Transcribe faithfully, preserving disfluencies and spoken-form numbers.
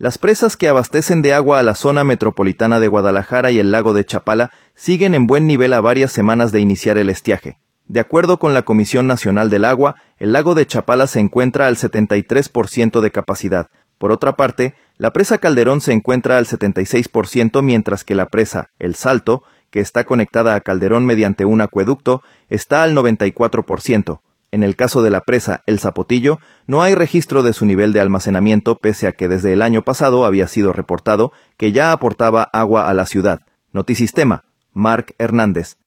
Las presas que abastecen de agua a la zona metropolitana de Guadalajara y el lago de Chapala siguen en buen nivel a varias semanas de iniciar el estiaje. De acuerdo con la Comisión Nacional del Agua, el lago de Chapala se encuentra al setenta y tres por ciento de capacidad. Por otra parte, la presa Calderón se encuentra al setenta y seis por ciento, mientras que la presa El Salto, que está conectada a Calderón mediante un acueducto, está al noventa y cuatro por ciento. En el caso de la presa El Zapotillo, no hay registro de su nivel de almacenamiento, pese a que desde el año pasado había sido reportado que ya aportaba agua a la ciudad. Notisistema, Marc Hernández.